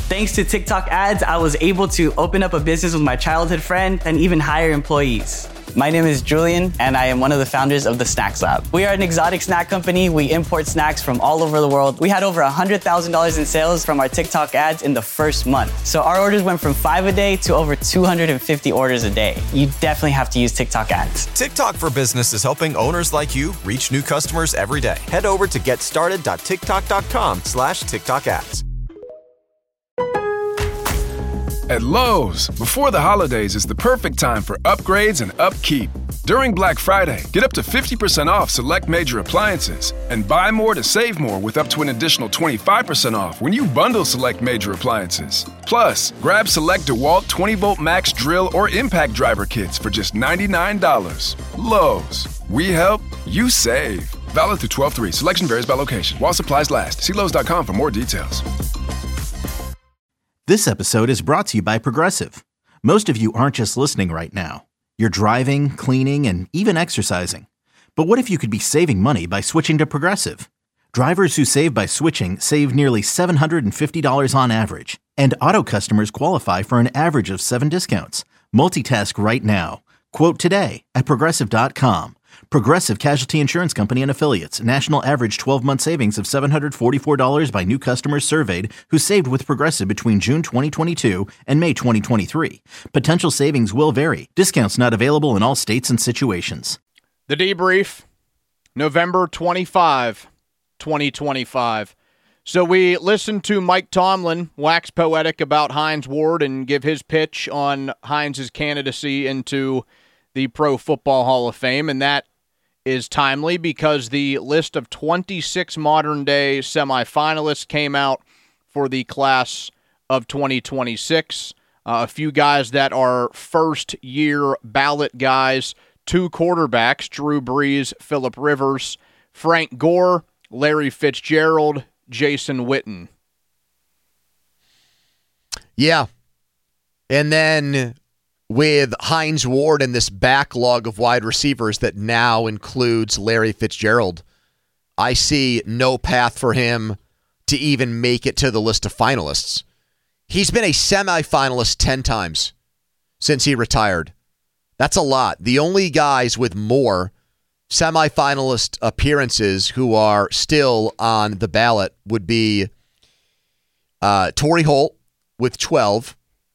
Thanks to TikTok ads, I was able to open up a business with my childhood friend and even hire employees. My name is Julian, and I am one of the founders of the Snacks Lab. We are an exotic snack company. We import snacks from all over the world. We had over $100,000 in sales from our TikTok ads in the first month. So our orders went from 5 a day to over 250 orders a day. You definitely have to use TikTok ads. TikTok for Business is helping owners like you reach new customers every day. Head over to getstarted.tiktok.com/TikTok ads. At Lowe's, before the holidays is the perfect time for upgrades and upkeep. During Black Friday, get up to 50% off select major appliances and buy more to save more with up to an additional 25% off when you bundle select major appliances. Plus, grab select DeWalt 20-volt max drill or impact driver kits for just $99. Lowe's, we help, you save. Valid through 12/3. Selection varies by location. While supplies last. See Lowes.com for more details. This episode is brought to you by Progressive. Most of you aren't just listening right now. You're driving, cleaning, and even exercising. But what if you could be saving money by switching to Progressive? Drivers who save by switching save nearly $750 on average. And auto customers qualify for an average of 7 discounts. Multitask right now. Quote today at Progressive.com. Progressive Casualty Insurance Company and Affiliates. National average 12-month savings of $744 by new customers surveyed who saved with Progressive between June 2022 and May 2023. Potential savings will vary. Discounts not available in all states and situations. The debrief, November 25, 2025. So we listened to Mike Tomlin wax poetic about Hines Ward and give his pitch on Hines' candidacy into the Pro Football Hall of Fame, and that is timely because the list of 26 modern-day semifinalists came out for the class of 2026. A few guys that are first-year ballot guys, 2 quarterbacks, Drew Brees, Phillip Rivers, Frank Gore, Larry Fitzgerald, Jason Witten. Yeah. And then with Hines Ward and this backlog of wide receivers that now includes Larry Fitzgerald, I see no path for him to even make it to the list of finalists. He's been a semifinalist 10 times since he retired. That's a lot. The only guys with more semifinalist appearances who are still on the ballot would be Torrey Holt with 12.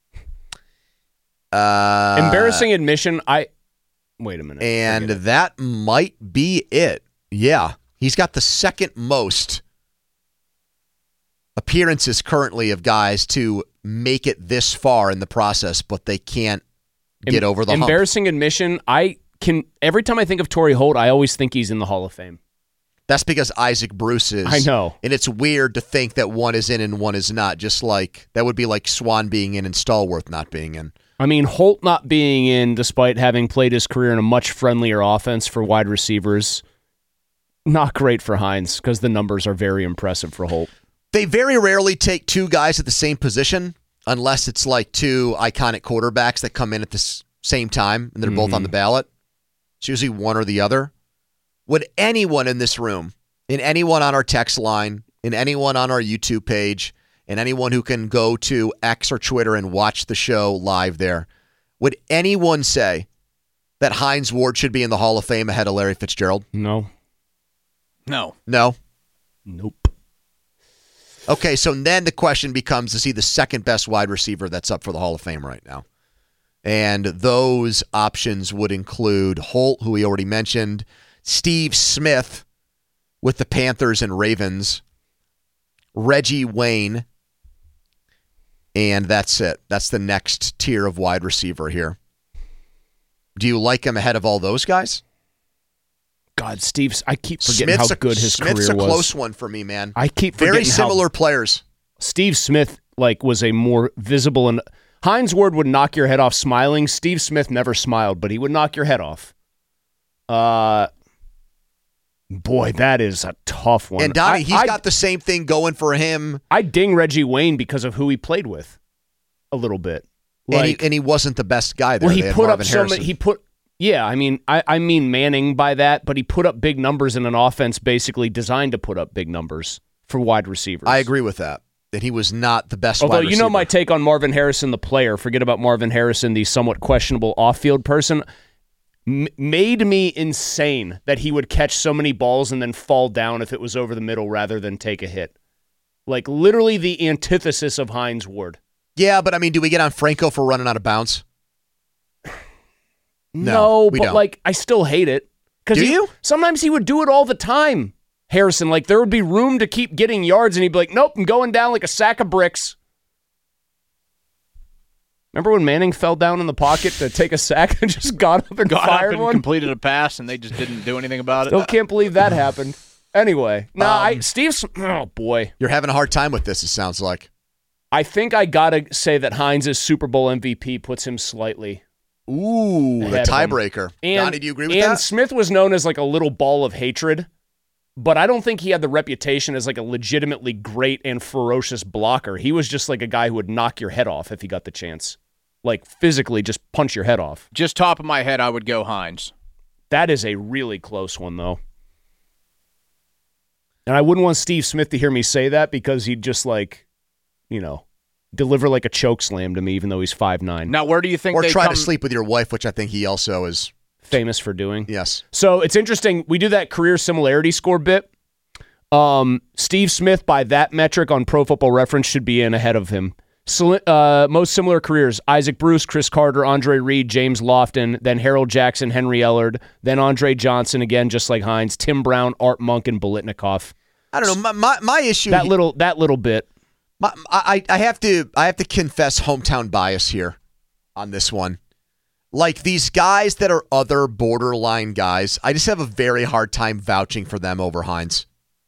Embarrassing admission, wait a minute. And that might be it. Yeah. He's got the second most appearances currently of guys to make it this far in the process, but they can't get over the hump. Embarrassing admission, every time I think of Torrey Holt, I always think he's in the Hall of Fame. That's because Isaac Bruce is. I know. And it's weird to think that one is in and one is not. Just like, that would be like Swan being in and Stallworth not being in. I mean, Holt not being in, despite having played his career in a much friendlier offense for wide receivers, not great for Hines because the numbers are very impressive for Holt. They very rarely take 2 guys at the same position unless it's like 2 iconic quarterbacks that come in at the same time and they're both on the ballot. It's usually one or the other. Would anyone in this room, in anyone on our text line, in anyone on our YouTube page, and anyone who can go to X or Twitter and watch the show live there, would anyone say that Hines Ward should be in the Hall of Fame ahead of Larry Fitzgerald? No. No. No? Nope. Okay, so then the question becomes, is he the second best wide receiver that's up for the Hall of Fame right now? And those options would include Holt, who we already mentioned, Steve Smith with the Panthers and Ravens, Reggie Wayne, and that's it. That's the next tier of wide receiver here. Do you like him ahead of all those guys? God, I keep forgetting how good his career was. Smith's a close one for me, man. I keep forgetting very similar players. Steve Smith was a more visible, and Hines Ward would knock your head off smiling. Steve Smith never smiled, but he would knock your head off. Boy, that is a tough one. And Donnie, he's got the same thing going for him. I ding Reggie Wayne because of who he played with a little bit. And he wasn't the best guy there. Well, he put up so many. I mean Manning by that, but he put up big numbers in an offense basically designed to put up big numbers for wide receivers. I agree with that. that he was not the best Although wide receiver. you know my take on Marvin Harrison, the player. Forget about Marvin Harrison, the somewhat questionable off-field person. Made me insane that he would catch so many balls and then fall down if it was over the middle rather than take a hit. Like literally the antithesis of Hines Ward. Yeah, but I mean, do we get on Franco for running out of bounds? No, we but don't. like I still hate it. Do you? Sometimes he would do it all the time. Harrison, like there would be room to keep getting yards and he'd be like, nope, I'm going down like a sack of bricks. Remember when Manning fell down in the pocket to take a sack and just got up and fired one? Completed a pass, and they just didn't do anything about it. Still can't believe that happened. Anyway, oh boy. You're having a hard time with this, it sounds like. I think I got to say that Hines' Super Bowl MVP puts him slightly. Ooh, the ahead of him. tiebreaker. And, Donnie, do you agree with that? And Smith was known as like a little ball of hatred, but I don't think he had the reputation as like a legitimately great and ferocious blocker. He was just like a guy who would knock your head off if he got the chance. Like physically just punch your head off. Just top of my head, I would go Hines. That is a really close one, though. And I wouldn't want Steve Smith to hear me say that because he'd just like, deliver like a choke slam to me, even though he's 5'9". Now, where do you think or they try come... to sleep with your wife, which I think he also is famous for doing. Yes. So it's interesting. We do that career similarity score bit. Steve Smith, by that metric on Pro Football Reference, should be in ahead of him. Most similar careers: Isaac Bruce, Chris Carter, Andre Reed, James Lofton, then Harold Jackson, Henry Ellard, then Andre Johnson again, just like Hines, Tim Brown, Art Monk, and Biletnikoff. I don't know. My issue that little bit. I have to confess hometown bias here on this one. Like these guys that are other borderline guys, I just have a very hard time vouching for them over Hines.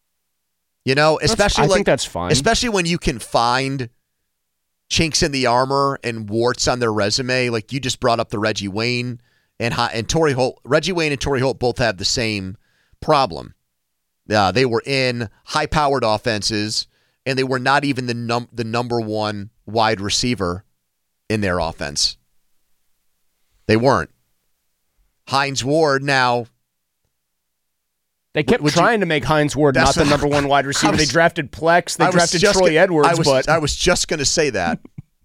Especially I think that's fine. Especially when you can find chinks in the armor and warts on their resume. Like you just brought up the Reggie Wayne and Torrey Holt. Reggie Wayne and Torrey Holt both have the same problem. They were in high-powered offenses, and they were not even the number one wide receiver in their offense. They weren't. Hines Ward now. They kept trying to make Hines Ward not the number one wide receiver. They drafted Plex. They drafted Troy Edwards. But I was just going to say that.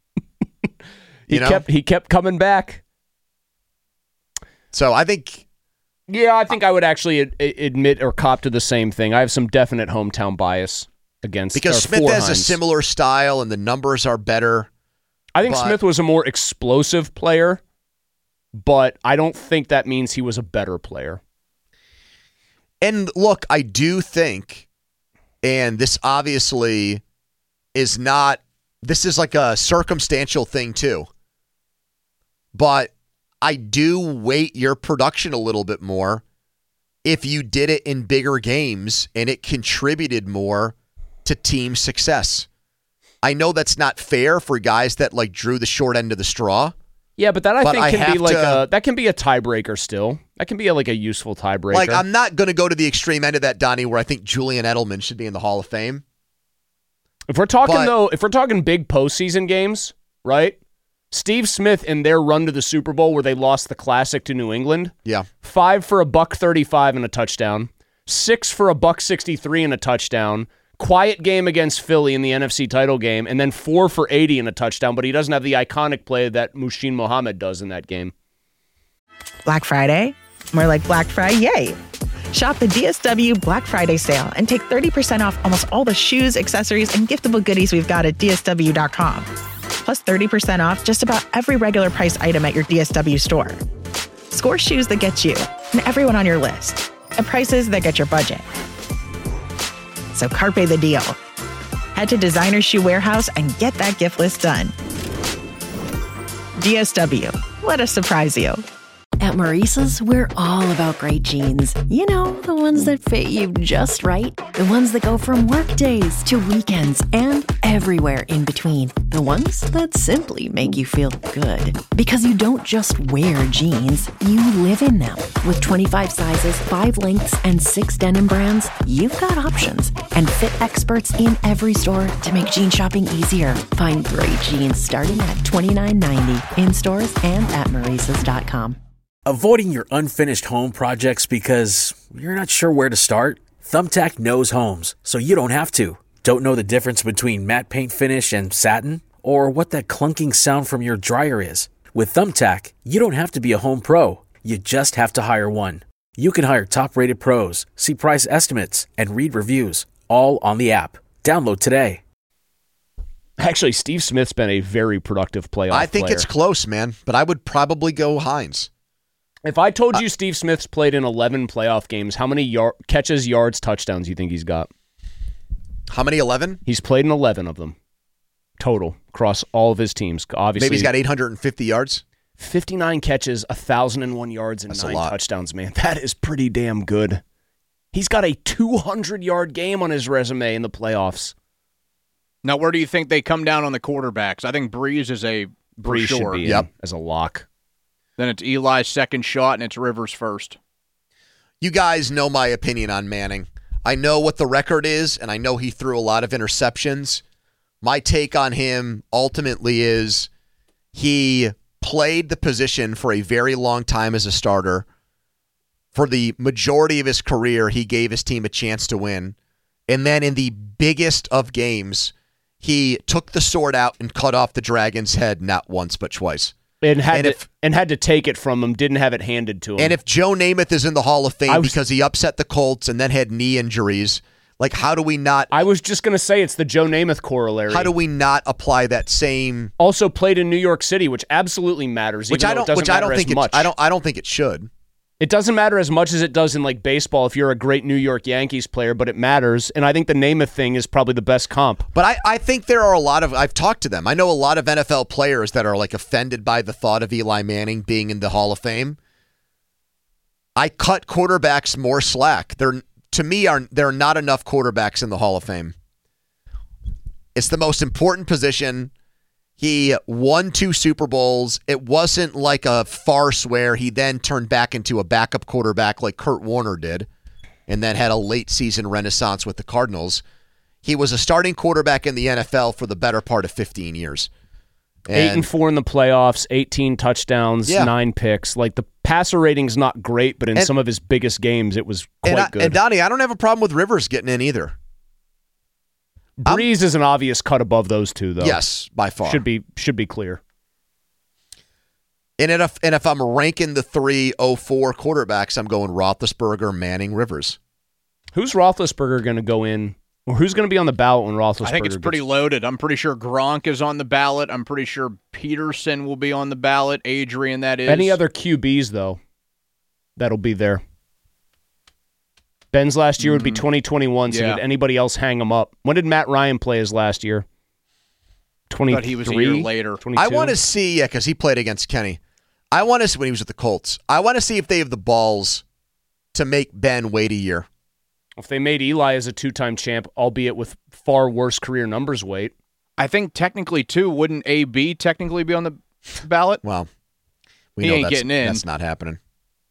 He kept coming back. So I think. Yeah, I think I would actually admit or cop to the same thing. I have some definite hometown bias against because Smith has Hines. A similar style and the numbers are better. I think Smith was a more explosive player, but I don't think that means he was a better player. And look, I do think, and this obviously is not, this is like a circumstantial thing too, but I do weight your production a little bit more if you did it in bigger games and it contributed more to team success. I know that's not fair for guys that like drew the short end of the straw. Yeah, but that I think can be like that can be a tiebreaker still. That can be like a useful tiebreaker. Like I'm not going to go to the extreme end of that, Donnie, where I think Julian Edelman should be in the Hall of Fame. If we're talking big postseason games, right? Steve Smith in their run to the Super Bowl where they lost the Classic to New England. Yeah. 5 for $135 and a touchdown. 6 for $163 and a touchdown. Quiet game against Philly in the NFC title game, and then 4 for 80 and a touchdown, but he doesn't have the iconic play that Muhsin Mohammed does in that game. Black Friday? More like Black Friday. Shop the DSW Black Friday sale and take 30% off almost all the shoes, accessories, and giftable goodies we've got at DSW.com. Plus 30% off just about every regular price item at your DSW store. Score shoes that get you and everyone on your list at prices that get your budget. So carpe the deal. Head to Designer Shoe Warehouse and get that gift list done. DSW, let us surprise you. At Maurice's, we're all about great jeans. You know, the ones that fit you just right. The ones that go from work days to weekends and everywhere in between. The ones that simply make you feel good. Because you don't just wear jeans, you live in them. With 25 sizes, 5 lengths, and 6 denim brands, you've got options. And fit experts in every store to make jean shopping easier. Find great jeans starting at $29.90 in stores and at Maurice's.com. Avoiding your unfinished home projects because you're not sure where to start? Thumbtack knows homes, so you don't have to. Don't know the difference between matte paint finish and satin? Or what that clunking sound from your dryer is? With Thumbtack, you don't have to be a home pro. You just have to hire one. You can hire top-rated pros, see price estimates, and read reviews, all on the app. Download today. Actually, Steve Smith's been a very productive playoff I think player. it's close, man, but I would probably go Hines. If I told you Steve Smith's played in 11 playoff games, how many catches, yards, touchdowns do you think he's got? How many, 11? He's played in 11 of them total across all of his teams. Obviously, maybe he's got 850 yards. 59 catches, 1,001 yards, and 9 touchdowns, man. That is pretty damn good. He's got a 200-yard game on his resume in the playoffs. Now, where do you think they come down on the quarterbacks? I think Breeze is Breeze should be in as a lock. Then it's Eli's second shot, and it's Rivers first. You guys know my opinion on Manning. I know what the record is, and I know he threw a lot of interceptions. My take on him ultimately is he played the position for a very long time as a starter. For the majority of his career, he gave his team a chance to win. And then in the biggest of games, he took the sword out and cut off the Dragon's head not once but twice. And had to take it from him, didn't have it handed to him. And if Joe Namath is in the Hall of Fame because he upset the Colts and then had knee injuries, like how do we not... I was just going to say it's the Joe Namath corollary. How do we not apply that same... Also played in New York City, which absolutely matters. I don't think it should. It doesn't matter as much as it does in like baseball if you're a great New York Yankees player, but it matters. And I think the Namath thing is probably the best comp. But I think there are a lot of, I've talked to them. I know a lot of NFL players that are like offended by the thought of Eli Manning being in the Hall of Fame. I cut quarterbacks more slack. There are not enough quarterbacks in the Hall of Fame. It's the most important position. He won 2 Super Bowls. It wasn't like a farce where he then turned back into a backup quarterback like Kurt Warner did and then had a late season renaissance with the Cardinals. He was a starting quarterback in the NFL for the better part of 15 years. 8-4 in the playoffs, 18 touchdowns, 9 picks. Like the passer rating's not great, but in some of his biggest games, it was quite good. And Donnie, I don't have a problem with Rivers getting in either. Breeze is an obvious cut above those two, though. Yes, by far. Should be clear. And if I'm ranking the 3-0-4 quarterbacks, I'm going Roethlisberger, Manning, Rivers. Who's Roethlisberger going to go in? Or who's going to be on the ballot when Roethlisberger I think it's pretty loaded. I'm pretty sure Gronk is on the ballot. I'm pretty sure Peterson will be on the ballot. Adrian, that is. Any other QBs, though, that'll be there. Ben's last year would be 2021, so did anybody else hang him up? When did Matt Ryan play his last year? 23? But he was a year later. 22? I want to see, because he played against Kenny. I want to see when he was with the Colts. I want to see if they have the balls to make Ben wait a year. If they made Eli as a 2-time champ, albeit with far worse career numbers, wait. I think technically, too, wouldn't AB technically be on the ballot? Well, he ain't getting in. That's not happening.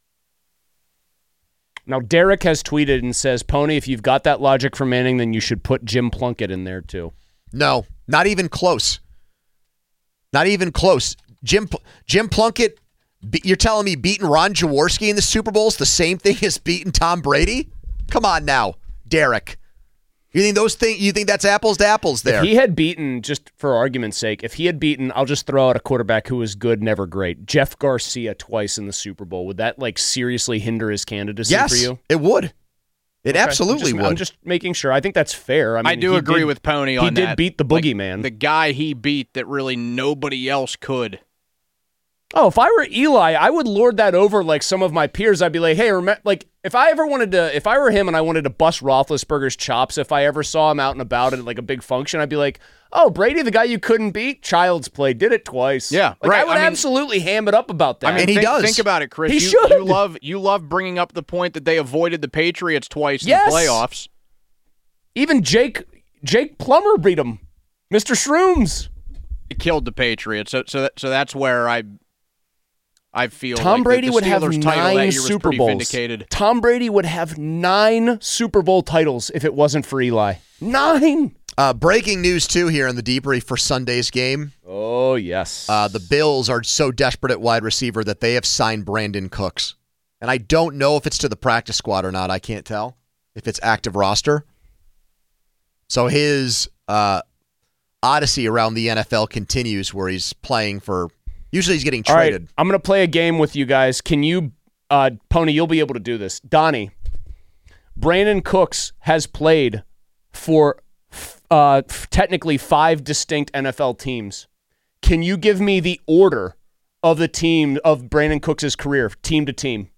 Now, Derek has tweeted and says, Pony, if you've got that logic for Manning, then you should put Jim Plunkett in there, too. No, not even close. Not even close. Jim Plunkett, you're telling me beating Ron Jaworski in the Super Bowl is the same thing as beating Tom Brady? Come on now, Derek. You think that's apples to apples there? If he had beaten, just for argument's sake, I'll just throw out a quarterback who was good, never great, Jeff Garcia twice in the Super Bowl, would that seriously hinder his candidacy for you? Yes, it would. It absolutely would. I'm just making sure. I think that's fair. I do agree with Pony on that. He did beat the boogeyman. The guy he beat that really nobody else could. Oh, if I were Eli, I would lord that over like some of my peers. I'd be like, hey, if I were him and I wanted to bust Roethlisberger's chops, if I ever saw him out and about at like a big function, I'd be like, oh, Brady, the guy you couldn't beat, child's play, did it twice. Yeah, right. I would absolutely ham it up about that. And he does. Think about it, Chris. He should. You love bringing up the point that they avoided the Patriots twice in the playoffs. Even Jake Plummer beat him. Mr. Shrooms. He killed the Patriots. So that's where I feel Tom like Brady the would have Steelers' title that 9 year Super was Bowls. vindicated. Tom Brady would have 9 Super Bowl titles if it wasn't for Eli. 9. Breaking news, too, here in the debrief for Sunday's game. Oh, yes. The Bills are so desperate at wide receiver that they have signed Brandon Cooks. And I don't know if it's to the practice squad or not. I can't tell if it's active roster. So his odyssey around the NFL continues, where he's playing for. Usually, he's getting traded. All right, I'm going to play a game with you guys. Can you, Pony? You'll be able to do this. Donnie, Brandon Cooks has played for technically 5 distinct NFL teams. Can you give me the order of the team of Brandon Cooks' career, team to team?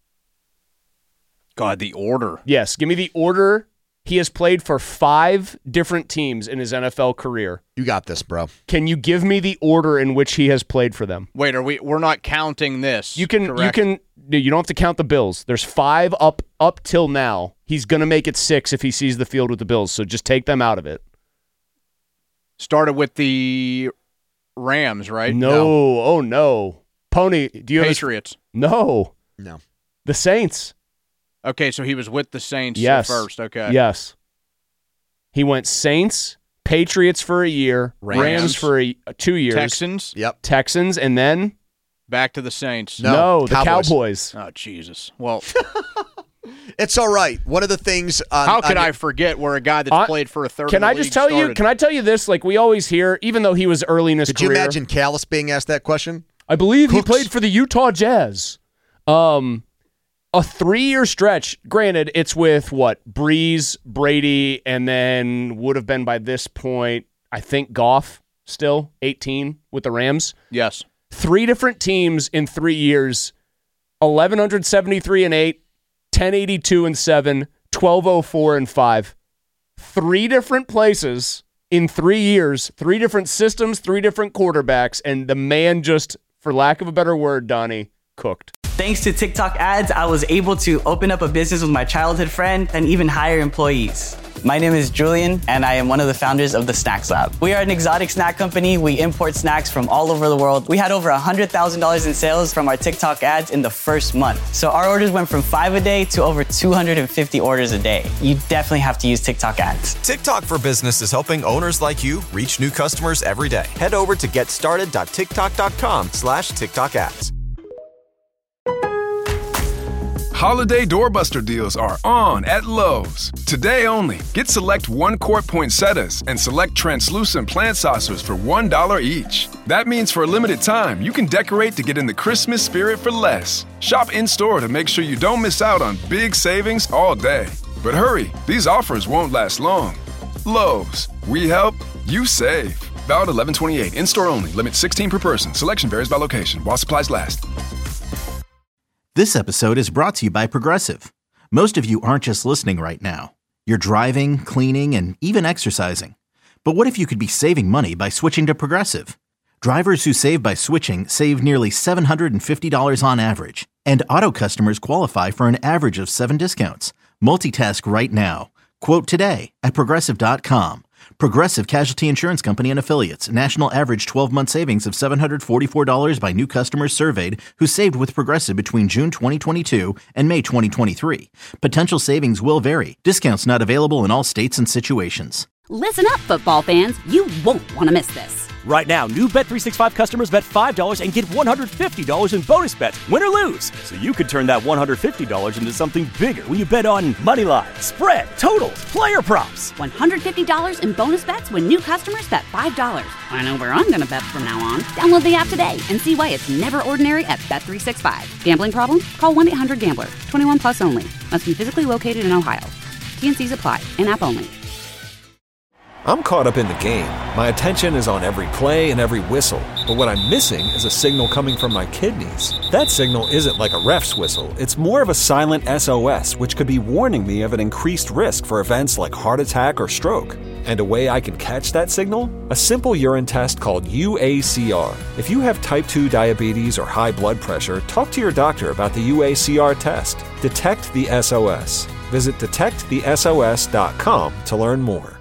God, the order. Yes, give me the order. He has played for 5 different teams in his NFL career. You got this, bro. Can you give me the order in which he has played for them? Wait, we're not counting this? You don't have to count the Bills. There's 5 up till now. He's going to make it 6 if he sees the field with the Bills, so just take them out of it. Started with the Rams, right? No. Oh, no. Pony, do you Patriots? No. No. The Saints. Okay, so he was with the Saints first. Okay. Yes. He went Saints, Patriots for a year, Rams for 2 years. Texans. Yep. Texans, and then? Back to the Saints. No, the Cowboys. Oh, Jesus. Well, it's all right. One of the things. How could I forget where a guy that's played for a third? Can I just tell you? Can I tell you this? Like we always hear, even though he was early in his career. Could you imagine Callis being asked that question? I believe he played for the Utah Jazz. A 3-year stretch. Granted, it's with Breeze, Brady, and then would have been by this point, I think Goff still 18 with the Rams. Yes. 3 different teams in 3 years. 1,173-8, 1082-7, 1204-5. 3 different places in 3 years, 3 different systems, 3 different quarterbacks, and the man just, for lack of a better word, Donnie, cooked. Thanks to TikTok ads, I was able to open up a business with my childhood friend and even hire employees. My name is Julian, and I am one of the founders of the Snacks Lab. We are an exotic snack company. We import snacks from all over the world. We had over $100,000 in sales from our TikTok ads in the first month. So our orders went from 5 a day to over 250 orders a day. You definitely have to use TikTok ads. TikTok for Business is helping owners like you reach new customers every day. Head over to getstarted.tiktok.com/TikTok ads. Holiday doorbuster deals are on at Lowe's. Today only, get select 1-quart poinsettias and select translucent plant saucers for $1 each. That means for a limited time, you can decorate to get in the Christmas spirit for less. Shop in-store to make sure you don't miss out on big savings all day. But hurry, these offers won't last long. Lowe's, we help, you save. Valid 11/28, in-store only, limit 16 per person. Selection varies by location, while supplies last. This episode is brought to you by Progressive. Most of you aren't just listening right now. You're driving, cleaning, and even exercising. But what if you could be saving money by switching to Progressive? Drivers who save by switching save nearly $750 on average. And auto customers qualify for an average of 7 discounts. Multitask right now. Quote today at Progressive.com. Progressive Casualty Insurance Company and Affiliates. National average 12-month savings of $744 by new customers surveyed who saved with Progressive between June 2022 and May 2023. Potential savings will vary. Discounts not available in all states and situations. Listen up, football fans. You won't want to miss this. Right now, new Bet365 customers bet $5 and get $150 in bonus bets, win or lose. So you could turn that $150 into something bigger when you bet on money line, spread, totals, player props. $150 in bonus bets when new customers bet $5. I know where I'm going to bet from now on. Download the app today and see why it's never ordinary at Bet365. Gambling problem? Call 1-800-GAMBLER. 21 plus only. Must be physically located in Ohio. T&Cs apply. In-app only. I'm caught up in the game. My attention is on every play and every whistle. But what I'm missing is a signal coming from my kidneys. That signal isn't like a ref's whistle. It's more of a silent SOS, which could be warning me of an increased risk for events like heart attack or stroke. And a way I can catch that signal? A simple urine test called UACR. If you have type 2 diabetes or high blood pressure, talk to your doctor about the UACR test. Detect the SOS. Visit detectthesos.com to learn more.